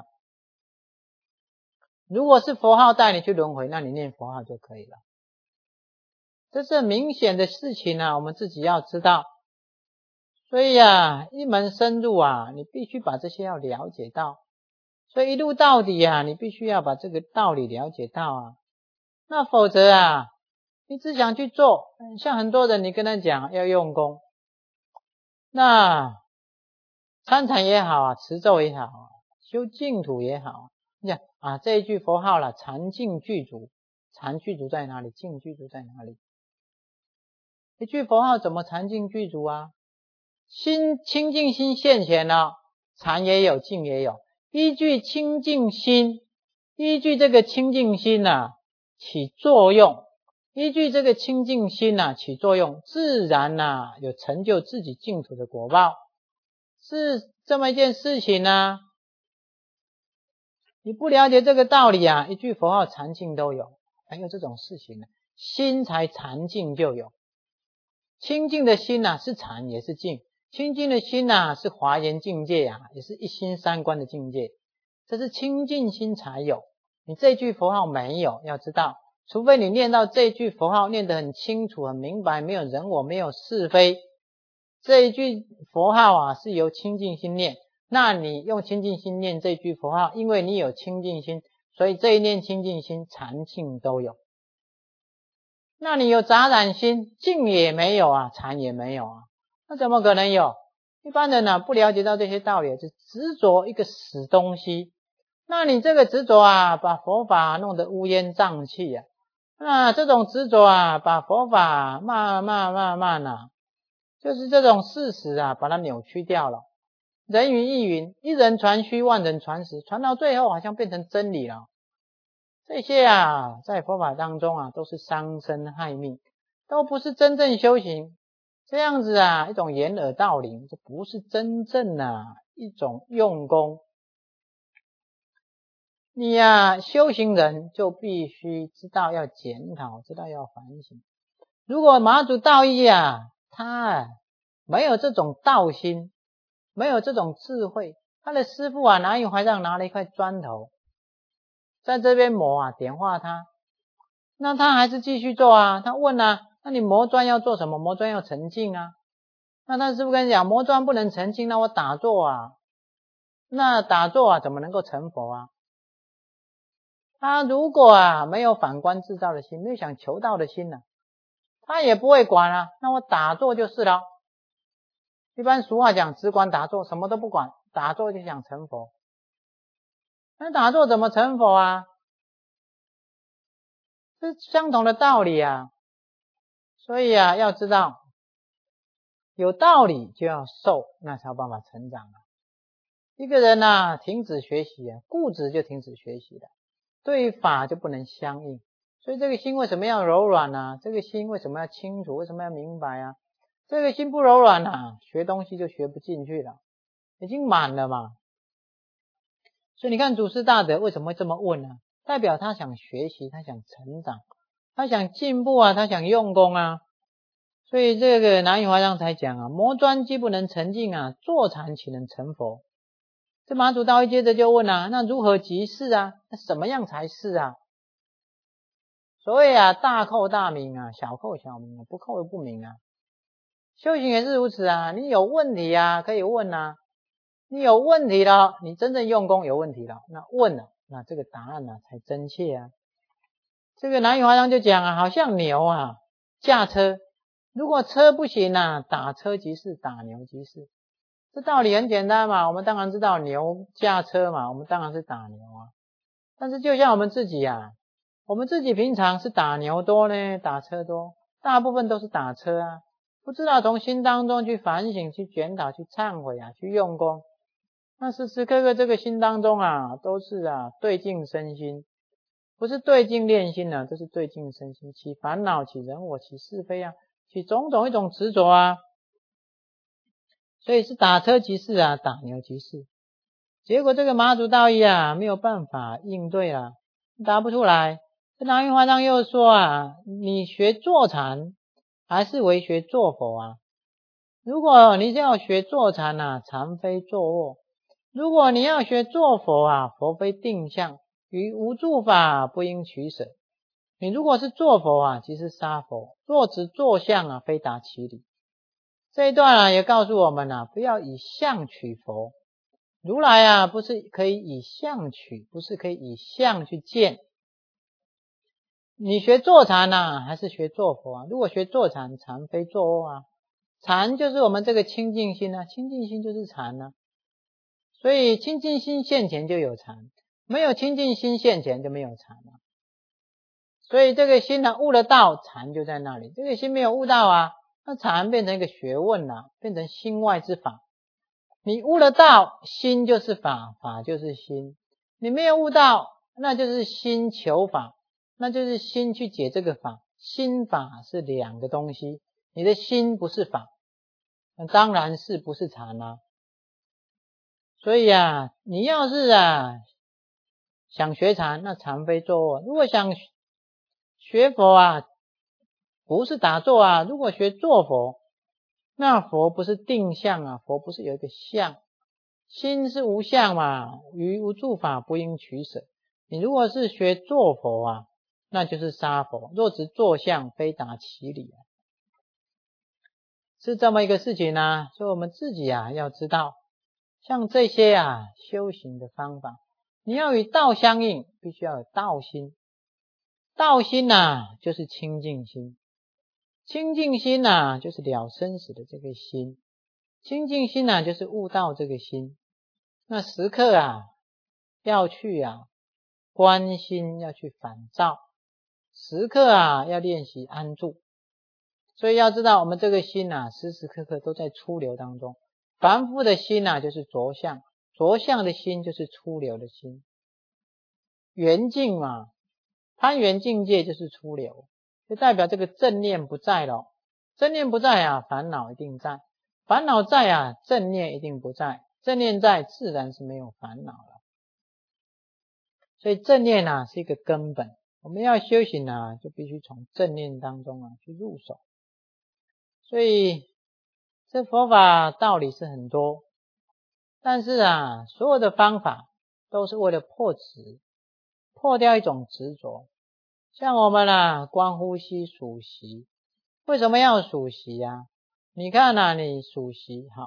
如果是佛号带你去轮回，那你念佛号就可以了。这是很明显的事情我们自己要知道。所以一门深入你必须把这些要了解到。所以一路到底你必须要把这个道理了解到那否则你只想去做，像很多人你跟他讲要用功，那参禅也好持咒也好修净土也好你讲这一句佛号了，禅净具足，禅具足在哪里？净具足在哪里？一句佛号怎么禅净具足心清净心现前了，禅也有净也有。依据清净心，依据这个清净心起作用，依据这个清净心起作用，自然有成就自己净土的果报，是这么一件事情你不了解这个道理一句佛号禅净都有，没有这种事情心才禅净就有。清净的心是禅也是净，清净的心是华严境界也是一心三观的境界，这是清净心才有。你这句佛号没有，要知道，除非你念到这句佛号念得很清楚很明白，没有人我没有是非，这一句佛号是由清净心念，那你用清净心念这句佛号，因为你有清净心，所以这一念清净心禅净都有。那你有杂染心，净也没有禅也没有那怎么可能有？一般人不了解到这些道理，就执着一个死东西。那你这个执着把佛法弄得乌烟瘴气那这种执着啊，把佛法慢慢啊，就是这种事实啊，把它扭曲掉了。人云亦云，一人传虚，万人传实，传到最后好像变成真理了。这些啊，在佛法当中啊，都是伤身害命，都不是真正修行。这样子啊，一种掩耳盗铃，这不是真正啊一种用功。你啊，修行人就必须知道要检讨，知道要反省。如果马祖道义啊，他没有这种道心，没有这种智慧，他的师父啊，南云怀藏拿了一块砖头，在这边磨啊，点化他，那他还是继续做啊。他问啊，那你磨砖要做什么？磨砖要沉静啊。那他师父跟你讲，磨砖不能沉静，那我打坐啊，那打坐啊，怎么能够成佛啊？他如果啊没有反观自照的心，没有想求道的心呢，他也不会管啊。那我打坐就是了。一般俗话讲，只管打坐，什么都不管，打坐就想成佛。那打坐怎么成佛啊？是相同的道理啊。所以啊，要知道有道理就要受，那才有办法成长啊。一个人啊，停止学习啊，固执就停止学习了，对法就不能相应。所以这个心为什么要柔软呢？这个心为什么要清楚？为什么要明白啊？这个心不柔软啊，学东西就学不进去了，已经满了嘛。所以你看祖师大德为什么会这么问呢？代表他想学习，他想成长，他想进步啊，他想用功啊。所以这个南云怀藏才讲啊，磨砖既不能成静啊，坐禅岂能成佛？这马祖道一接着就问啊，那如何即是啊？那什么样才是啊？所谓啊，大扣大明啊，小扣小明啊，不扣又不明啊。修行也是如此啊，你有问题啊，可以问啊。你有问题了，你真正用功有问题了，那问了，那这个答案呢才真切啊。这个南云华藏就讲啊，好像牛啊驾车，如果车不行啊，打车即是，打牛即是。这道理很简单嘛，我们当然知道牛驾车嘛，我们当然是打牛啊。但是就像我们自己啊，我们自己平常是打牛多呢，打车多，大部分都是打车啊，不知道从心当中去反省、去检讨、去忏悔啊，去用功。那时时刻刻这个心当中啊，都是啊对境身心，不是对境练心啊，这是对境身心，起烦恼、起人我、起是非啊，起种种一种执着啊。所以是打车即是啊，打牛即是。结果这个马祖道义啊，没有办法应对啊，答不出来。这南云华藏又说啊，你学坐禅还是为学坐佛啊？如果你要学坐禅啊，禅非坐卧；如果你要学坐佛啊，佛非定向，于无住法不应取舍。你如果是坐佛啊，即是杀佛；若只坐相啊，非达其理。这一段啊，也告诉我们啊，不要以相取佛。如来啊，不是可以以相取，不是可以以相去见。你学坐禅啊，还是学坐佛啊？如果学坐禅，禅非坐卧啊。禅就是我们这个清净心啊，清净心就是禅啊。所以清净心现前就有禅，没有清净心现前就没有禅啊。所以这个心呢，悟了道，禅就在那里。这个心没有悟道啊，那禅变成一个学问啊，变成心外之法。你悟了道，心就是法，法就是心。你没有悟道，那就是心求法，那就是心去解这个法。心法是两个东西，你的心不是法，那当然是不是禅啊。所以啊，你要是啊想学禅，那禅非坐卧；如果想学佛啊，不是打坐啊，如果学坐佛，那佛不是定相啊，佛不是有一个相，心是无相嘛，于无住法不应取舍。你如果是学坐佛啊，那就是杀佛，若只坐相，非达其理啊，是这么一个事情啊。所以我们自己啊要知道，像这些啊修行的方法，你要与道相应，必须要有道心。道心啊就是清净心，清净心啊就是了生死的这个心，清净心啊就是悟道这个心。那时刻啊要去啊观心，要去反照， 时刻啊要练习安住。所以要知道我们这个心啊时时刻刻都在出流当中，凡夫的心啊就是着相，着相的心就是出流的心。圆净嘛，攀缘境界就是出流，就代表这个正念不在了。正念不在啊，烦恼一定在；烦恼在啊，正念一定不在。正念在，自然是没有烦恼了。所以正念啊是一个根本，我们要修行啊，就必须从正念当中啊去入手。所以这佛法道理是很多，但是啊，所有的方法都是为了破执，破掉一种执着。像我们啊，观呼吸数息，为什么要数息啊？你看啊，你数息好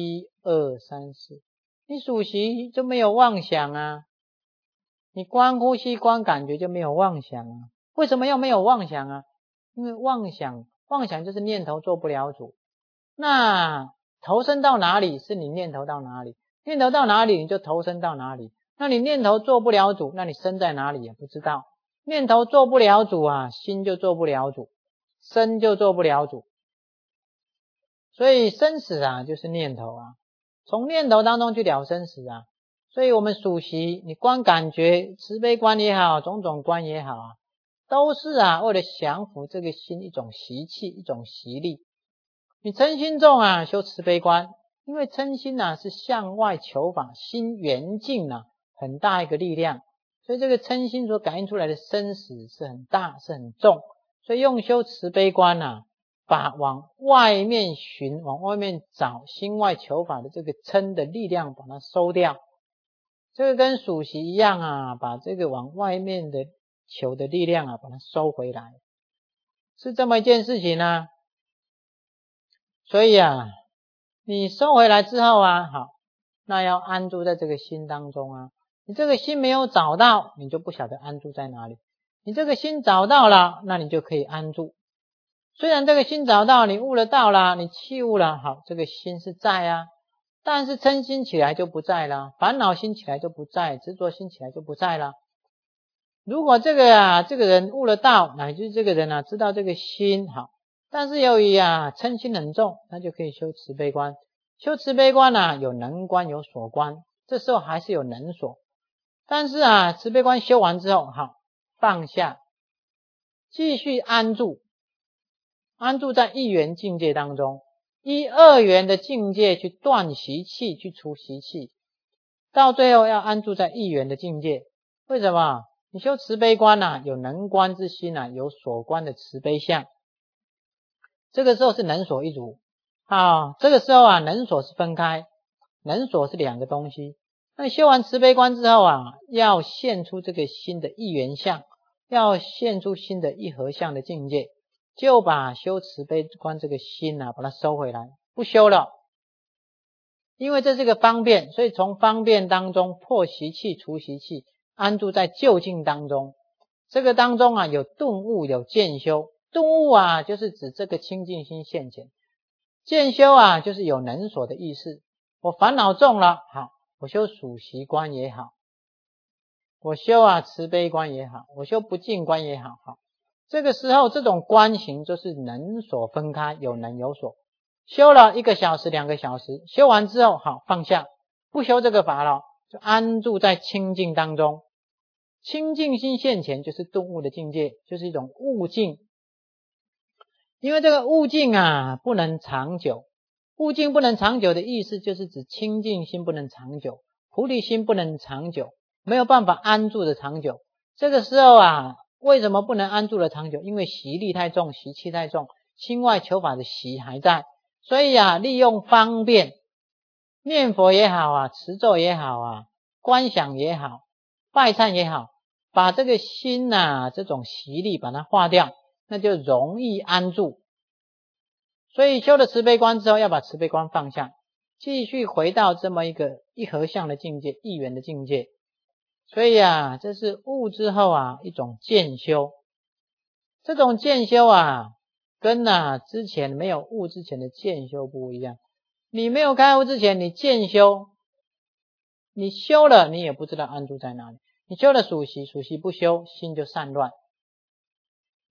，1、2、3、4，你数息就没有妄想啊。你观呼吸观感觉就没有妄想啊。为什么要没有妄想啊？因为妄想就是念头做不了主。那投身到哪里是你念头到哪里，念头到哪里你就投身到哪里。那你念头做不了主，那你身在哪里也不知道。念头做不了主啊，心就做不了主，身就做不了主。所以生死啊就是念头啊，从念头当中去了生死啊。所以我们数息，你观感觉，慈悲观也好，种种观也好啊，都是啊为了降服这个心一种习气，一种习力。你嗔心重啊，修慈悲观，因为嗔心啊是向外求法，心圆净啊，很大一个力量，所以这个嗔心所感应出来的生死是很大，是很重。所以用修慈悲观啊，把往外面寻，往外面找，心外求法的这个嗔的力量把它收掉。这个跟数息一样啊，把这个往外面的求的力量啊把它收回来，是这么一件事情啊。所以啊，你收回来之后啊，好，那要安住在这个心当中啊。你这个心没有找到，你就不晓得安住在哪里。你这个心找到了，那你就可以安住。虽然这个心找到，你悟了道了，你契悟了，好，这个心是在啊，但是嗔心起来就不在了，烦恼心起来就不在，执着心起来就不在了。如果这个人悟了道，乃至这个人啊知道这个心好，但是由于啊嗔心很重，那就可以修慈悲观。修慈悲观啊有能观有所观，这时候还是有能所。但是啊慈悲观修完之后，好，放下，继续安住在一元境界当中，一二元的境界去断习气，去除习气，到最后要安住在一元的境界。为什么？你修慈悲观啊，有能观之心啊，有所观的慈悲相，这个时候是能所一如。好，这个时候啊能所是分开，能所是两个东西。那你修完慈悲观之后啊，要现出这个新的一元相，要现出新的一合相的境界，就把修慈悲观这个心啊把它收回来，不修了。因为这是个方便，所以从方便当中破习气除习气，安住在究竟当中。这个当中啊有顿悟有渐修，顿悟啊就是指这个清净心现前，渐修啊就是有能所的意思。我烦恼重了，好，我修数息观也好，我修啊慈悲观也好，我修不净观也好，好，这个时候这种观行就是能所分开，有能有所。修了1个小时2个小时，修完之后好放下，不修这个法了，就安住在清净当中。清净心现前就是顿悟的境界，就是一种悟境。因为这个悟境啊不能长久，悟境不能长久的意思就是指清净心不能长久，菩提心不能长久，没有办法安住的长久。这个时候啊为什么不能安住的长久？因为习力太重，习气太重，心外求法的习还在。所以啊利用方便，念佛也好啊，持咒也好啊，观想也好，拜忏也好，把这个心啊这种习力把它化掉，那就容易安住。所以修了慈悲观之后，要把慈悲观放下，继续回到这么一个一合相的境界，一元的境界。所以啊这是悟之后啊一种渐修。这种渐修啊跟之前没有悟之前的渐修不一样。你没有开悟之前，你渐修，你修了你也不知道安住在哪里。你修了数息，数息不修，心就散乱。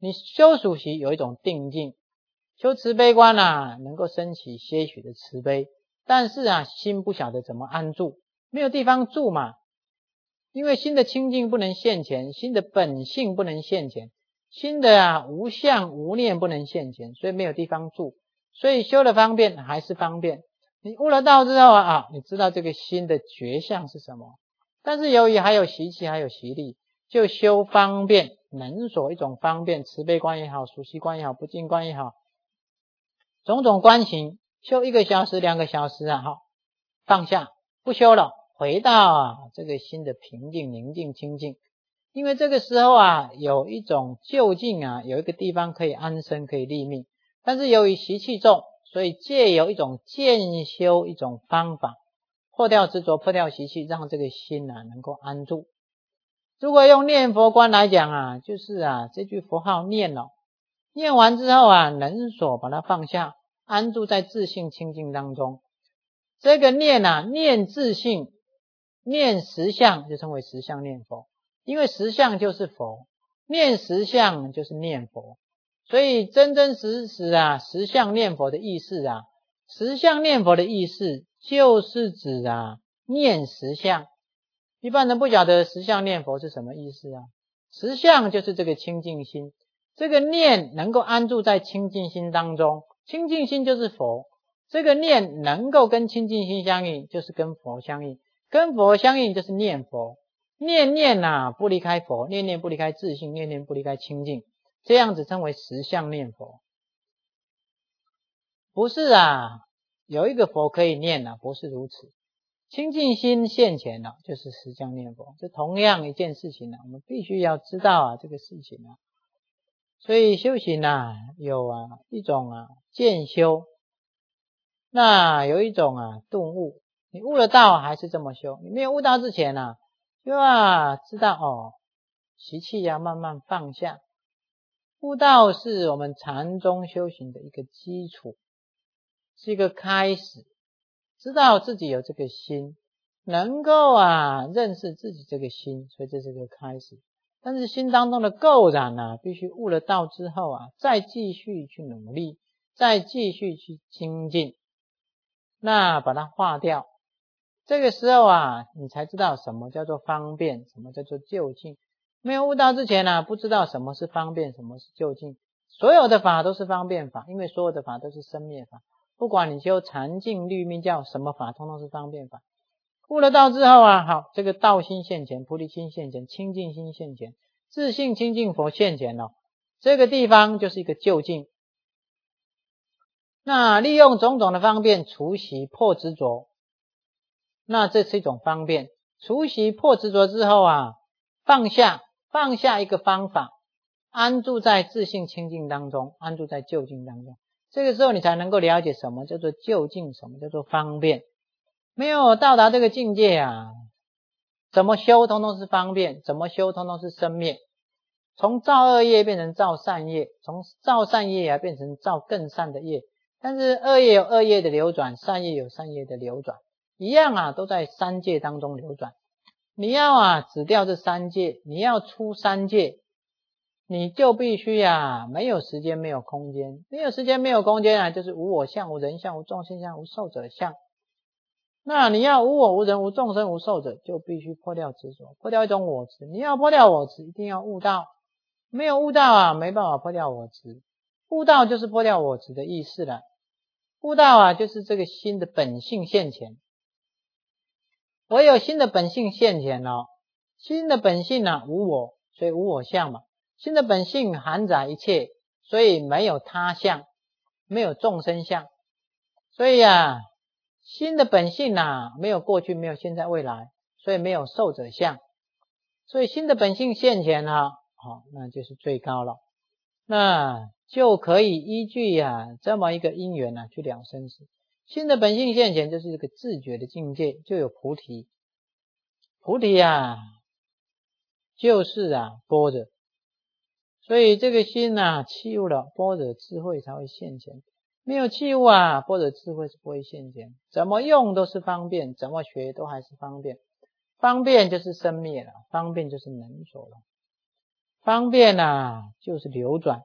你修属习有一种定境，修慈悲观啊，能够升起些许的慈悲，但是啊，心不晓得怎么安住，没有地方住嘛。因为心的清净不能现前，心的本性不能现前，心的无相无念不能现前，所以没有地方住。所以修的方便还是方便。你悟了道之后你知道这个心的觉相是什么，但是由于还有习气还有习力，就修方便，能所一种方便，慈悲观也好，属习观也好，不净观也好，种种观行，修1个小时2个小时好，放下不修了，回到这个心的平静宁静清净。因为这个时候有一种就近有一个地方可以安身可以立命，但是由于习气重，所以借由一种渐修一种方法，破掉执着，破掉习气，让这个心能够安住。如果用念佛观来讲就是这句佛号念了，念完之后能所把它放下，安住在自性清净当中。这个念念自性，念实相就称为实相念佛，因为实相就是佛，念实相就是念佛，所以真真实实实相念佛的意思实相念佛的意思就是指念实相。一般人不晓得实相念佛是什么意思实相就是这个清净心，这个念能够安住在清净心当中，清净心就是佛，这个念能够跟清净心相应，就是跟佛相应，跟佛相应就是念佛，念念不离开佛，念念不离开自性，念念不离开清净，这样子称为实相念佛。不是有一个佛可以念不是如此，清净心现前就是实相念佛，这同样一件事情我们必须要知道这个事情所以修行有一种渐修，那有一种顿悟。你悟了道还是这么修，你没有悟道之前就知道习气慢慢放下。悟道是我们禅宗修行的一个基础，是一个开始，知道自己有这个心，能够认识自己这个心，所以这是个开始。但是心当中的垢染必须悟了道之后再继续去努力，再继续去精进，那把它化掉。这个时候你才知道什么叫做方便，什么叫做就近。没有悟道之前不知道什么是方便，什么是就近。所有的法都是方便法，因为所有的法都是生灭法，不管你修禅净律密教什么法，通通是方便法。悟了道之后好，这个道心现前，菩提心现前，清净心现前，自性清净佛现前这个地方就是一个就近。那利用种种的方便除习破执着，那这是一种方便。除习破执着之后放下一个方法，安住在自性清净当中，安住在就近当中。这个时候你才能够了解什么叫做就近，什么叫做方便。没有到达这个境界怎么修通通是方便，怎么修通通是生灭。从造恶业变成造善业，从造善业变成造更善的业。但是恶业有恶业的流转，善业有善业的流转，一样都在三界当中流转。你要止掉这三界，你要出三界，你就必须没有时间没有空间，没有时间没有空间就是无我相无人相无众生相无寿者相。那你要无我无人无众生无寿者，就必须破掉执着，破掉一种我执。你要破掉我执，一定要悟道，没有悟道没办法破掉我执。悟道就是破掉我执的意思了。悟道就是这个心的本性现前。唯有心的本性现前心的本性无我，所以无我相嘛。心的本性含载一切，所以没有他相，没有众生相。所以心的本性没有过去，没有现在未来，所以没有寿者相。所以心的本性现前那就是最高了，那就可以依据这么一个因缘去了生死。心的本性现前就是一个自觉的境界，就有菩提。菩提就是般若。所以这个心契悟了，般若智慧才会现前。没有契悟般若智慧是不会现前。怎么用都是方便，怎么学都还是方便。方便就是生灭了，方便就是能所了。 方便啊，就是流转。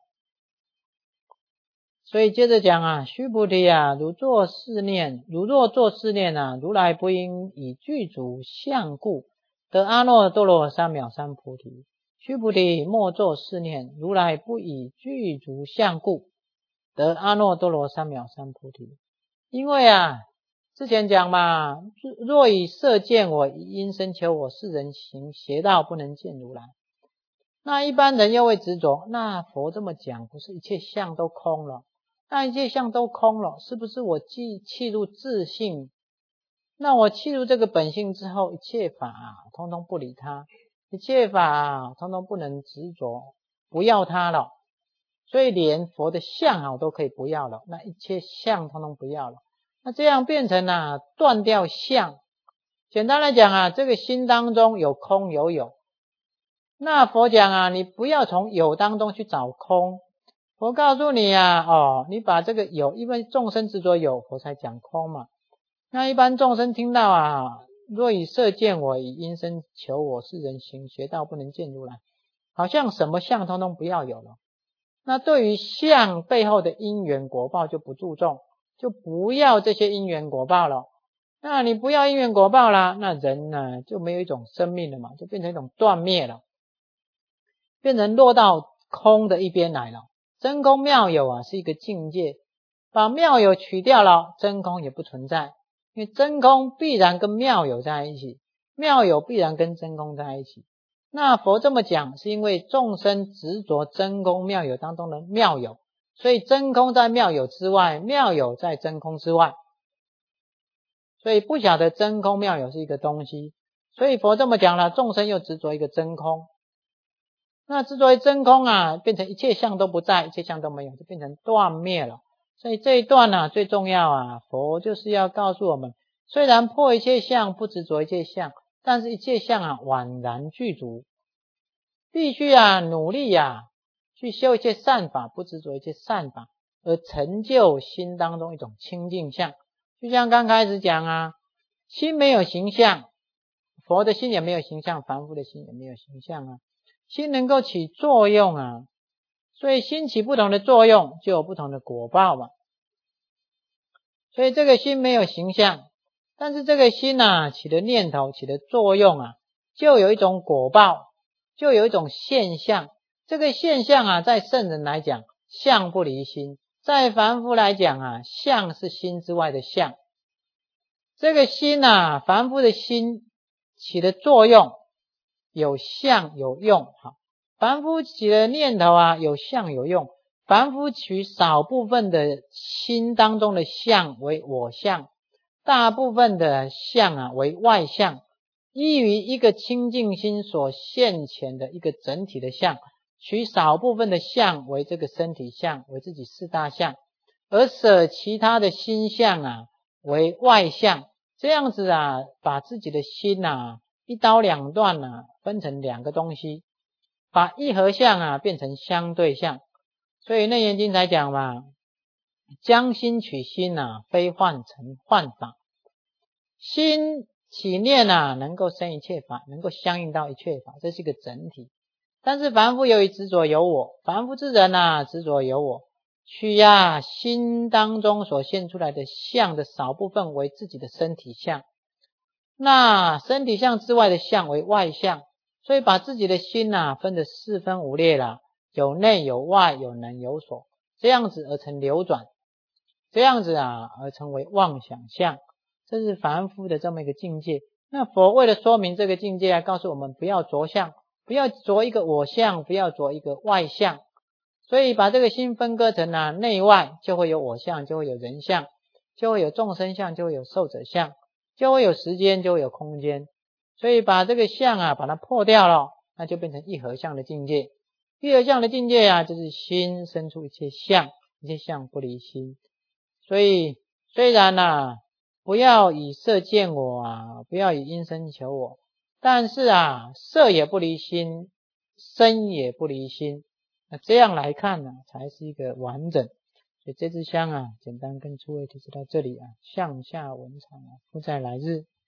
所以接着讲啊，须菩提啊，如若作是念啊，如来不应以具足相故得阿耨多罗三藐三菩提。须菩提莫作是念，如来不以具足相故得阿耨多罗三藐三菩提。因为啊，之前讲嘛，若以色见我，以音声求我，是人行邪道，不能见如来。那一般人又会执着，那佛这么讲，不是一切相都空了？那一切相都空了，是不是我契入自性？那我契入这个本性之后，一切法通通不理它，一切法通通不能执着，不要它了。所以连佛的相我都可以不要了，那一切相通通不要了。那这样变成断掉相。简单来讲这个心当中有空有有。那佛讲你不要从有当中去找空。佛告诉你你把这个有，因为众生执着有，佛才讲空嘛。那一般众生听到若以色见我，以音声求我，是人行邪道，不能见如来，好像什么相通通不要有了。那对于相背后的因缘果报就不注重，就不要这些因缘果报了。那你不要因缘果报啦，那人呢就没有一种生命了嘛，就变成一种断灭了，变成落到空的一边来了。真空妙有是一个境界，把妙有取掉了，真空也不存在。因为真空必然跟妙有在一起，妙有必然跟真空在一起。那佛这么讲，是因为众生执着真空妙有当中的妙有，所以真空在妙有之外，妙有在真空之外，所以不晓得真空妙有是一个东西。所以佛这么讲了，众生又执着一个真空。那执着于真空变成一切相都不在，一切相都没有，就变成断灭了。所以这一段最重要佛就是要告诉我们，虽然破一切相，不执着一切相，但是一切相宛然具足，必须努力去修一切善法，不执着一切善法，而成就心当中一种清净相。就像刚开始讲心没有形象，佛的心也没有形象，凡夫的心也没有形象心能够起作用所以心起不同的作用，就有不同的果报嘛。所以这个心没有形象，但是这个心起的念头，起的作用就有一种果报，就有一种现象。这个现象在圣人来讲，相不离心；在凡夫来讲相是心之外的相。这个心凡夫的心起的作用有相有用凡夫起的念头有相有用。凡夫取少部分的心当中的相为我相，大部分的相为外相，依于一个清净心所现前的一个整体的相，取少部分的相为这个身体相，为自己四大相，而舍其他的心相为外相。这样子把自己的心一刀两断分成两个东西，把一合相变成相对相。所以楞严经才讲嘛，将心取心非幻成幻法。心起念能够生一切法，能够相应到一切法，这是一个整体。但是凡夫由于执着有我，凡夫之人执着有我，取心当中所现出来的相的少部分为自己的身体相，那身体相之外的相为外相，所以把自己的心分得四分五裂了，有内有外，有能有所，这样子而成流转，这样子而成为妄想相。这是凡夫的这么一个境界。那佛为了说明这个境界告诉我们不要着相，不要着一个我相，不要着一个外相。所以把这个心分割成内外，就会有我相，就会有人相，就会有众生相，就会有寿者相，就会有时间，就会有空间。所以把这个相把它破掉了，那就变成一合相的境界。一合相的境界就是心生出一切相，一切相不离心。所以虽然不要以色见我不要以音声求我，但是色也不离心，声也不离心。那这样来看才是一个完整。所以这支香简单跟诸位提示到这里向下文长附在来日。